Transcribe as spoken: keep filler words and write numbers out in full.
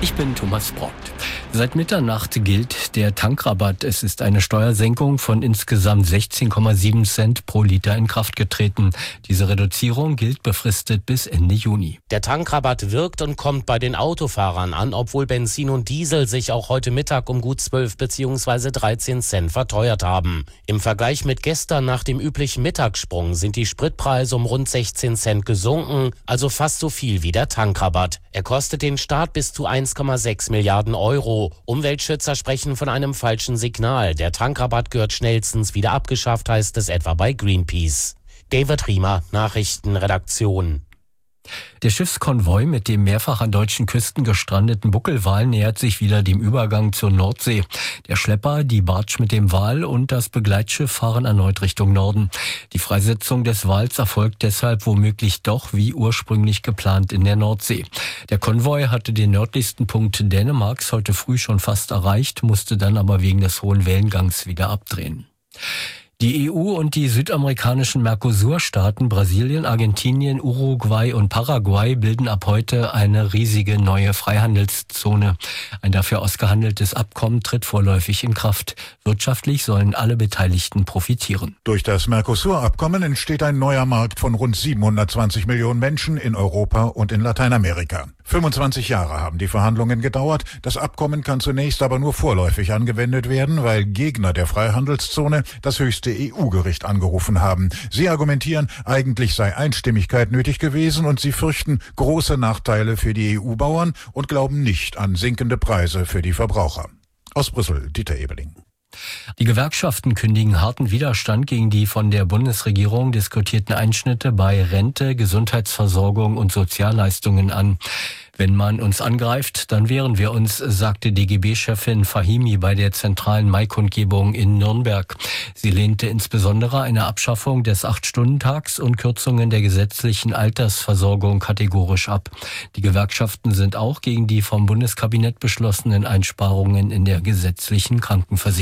Ich bin Thomas Brott. Seit Mitternacht gilt der Tankrabatt. Es ist eine Steuersenkung von insgesamt sechzehn Komma sieben Cent pro Liter in Kraft getreten. Diese Reduzierung gilt befristet bis Ende Juni. Der Tankrabatt wirkt und kommt bei den Autofahrern an, obwohl Benzin und Diesel sich auch heute Mittag um gut zwölf bzw. dreizehn Cent verteuert haben. Im Vergleich mit gestern nach dem üblichen Mittagssprung sind die Spritpreise um rund sechzehn Cent gesunken, also fast so viel wie der Tankrabatt. Er kostet den Staat bis zu eins Komma sechs Milliarden Euro. Umweltschützer sprechen von einem falschen Signal. Der Tankrabatt gehört schnellstens wieder abgeschafft, heißt es etwa bei Greenpeace. David Riemer, Nachrichtenredaktion. Der Schiffskonvoi mit dem mehrfach an deutschen Küsten gestrandeten Buckelwal nähert sich wieder dem Übergang zur Nordsee. Der Schlepper, die Barge mit dem Wal und das Begleitschiff fahren erneut Richtung Norden. Die Freisetzung des Wals erfolgt deshalb womöglich doch wie ursprünglich geplant in der Nordsee. Der Konvoi hatte den nördlichsten Punkt Dänemarks heute früh schon fast erreicht, musste dann aber wegen des hohen Wellengangs wieder abdrehen. Die E U und die südamerikanischen Mercosur-Staaten Brasilien, Argentinien, Uruguay und Paraguay bilden ab heute eine riesige neue Freihandelszone. Ein dafür ausgehandeltes Abkommen tritt vorläufig in Kraft. Wirtschaftlich sollen alle Beteiligten profitieren. Durch das Mercosur-Abkommen entsteht ein neuer Markt von rund siebenhundertzwanzig Millionen Menschen in Europa und in Lateinamerika. fünfundzwanzig Jahre haben die Verhandlungen gedauert. Das Abkommen kann zunächst aber nur vorläufig angewendet werden, weil Gegner der Freihandelszone das höchste E U-Gericht angerufen haben. Sie argumentieren, eigentlich sei Einstimmigkeit nötig gewesen und sie fürchten große Nachteile für die E U-Bauern und glauben nicht an sinkende Preise für die Verbraucher. Aus Brüssel, Dieter Ebeling. Die Gewerkschaften kündigen harten Widerstand gegen die von der Bundesregierung diskutierten Einschnitte bei Rente, Gesundheitsversorgung und Sozialleistungen an. Wenn man uns angreift, dann wehren wir uns, sagte D G B-Chefin Fahimi bei der zentralen Maikundgebung in Nürnberg. Sie lehnte insbesondere eine Abschaffung des acht-Stunden-Tags und Kürzungen der gesetzlichen Altersversorgung kategorisch ab. Die Gewerkschaften sind auch gegen die vom Bundeskabinett beschlossenen Einsparungen in der gesetzlichen Krankenversicherung.